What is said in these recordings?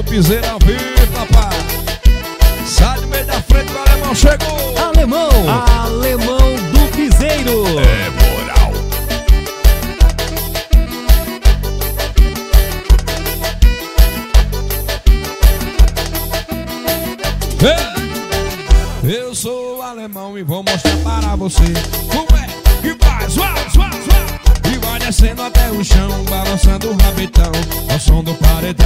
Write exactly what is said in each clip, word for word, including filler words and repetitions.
piseiro ao vivo, papai. Sai do meio da frente, o alemão chegou. Alemão, alemão do piseiro. É moral. Eu sou alemão e vou mostrar para você como é que faz, uau, uau, uau. E vai descendo até o chão, balançando o rabetão ao som do paredão.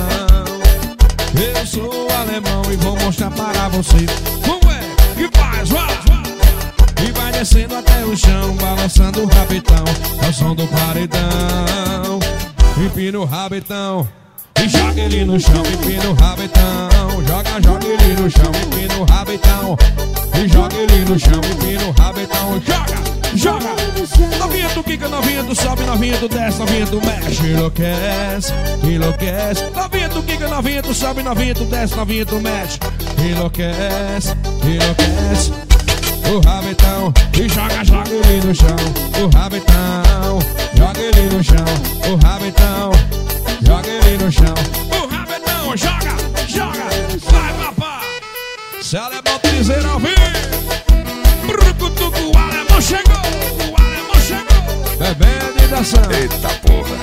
Eu sou alemão e vou mostrar para você como é que faz, uau, uau. E vai descendo até o chão, balançando o rabetão ao som do paredão. Empina o rabetão e joga ele no chão, empina o rabetão. Joga, joga ele no chão, empina o rabetão. E joga ele no chão, empina o rabetão. Joga, joga. Novinha tu quica, novinha tu sobe, novinha tu desce, novinha tu mexe. Enlouquece, enlouquece. Novinha tu quica, novinha tu sobe, novinha tu desce, novinha tu mexe. Enlouquece, enlouquece. O rabetão e joga, joga ele no chão. O rabetão, joga ele no chão. O rabetão, joga ele no chão. O rabetão, joga, joga. Vai, papai. Se alemão piseiro ao vivo. Brucutuco, o alemão chegou. O alemão chegou. Bebendo e dançando. Eita porra.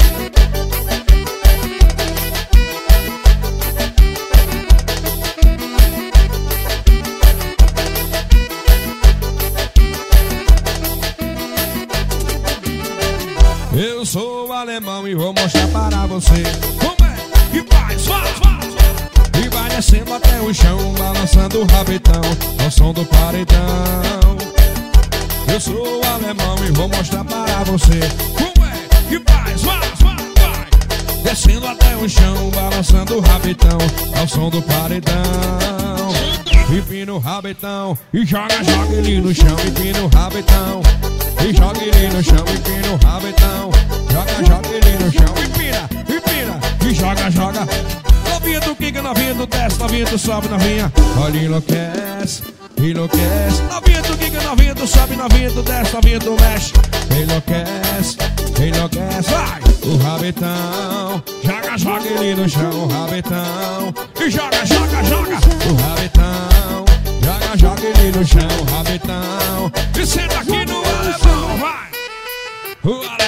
Eu sou alemão e vou mostrar para você como é que faz, faz, faz. E vai descendo até o chão, balançando o rabetão ao som do paredão. Eu sou alemão e vou mostrar para você como é que faz, faz, faz, faz. Descendo até o chão, balançando o rabetão ao som do paredão. Empina o rabetão e joga, joga ele no chão. Empina o rabetão e joga ele no chão, empina o rabetão. Joga, joga ele no chão, empina, empina. E joga, joga. Novinha tu quica, novinha tu desce, novinha tu sobe, novinha. Olha, enlouquece, enlouquece. Novinha tu quica, novinha tu sobe, novinha tu desce, novinha tu mexe. Enlouquece, enlouquece. Vai, o rabetão. Joga, joga ele no chão, o rabetão. E joga, joga, joga. O rabetão. Joga, joga ele no chão, o rabetão. E senta aqui no alemão, vai. O alemão.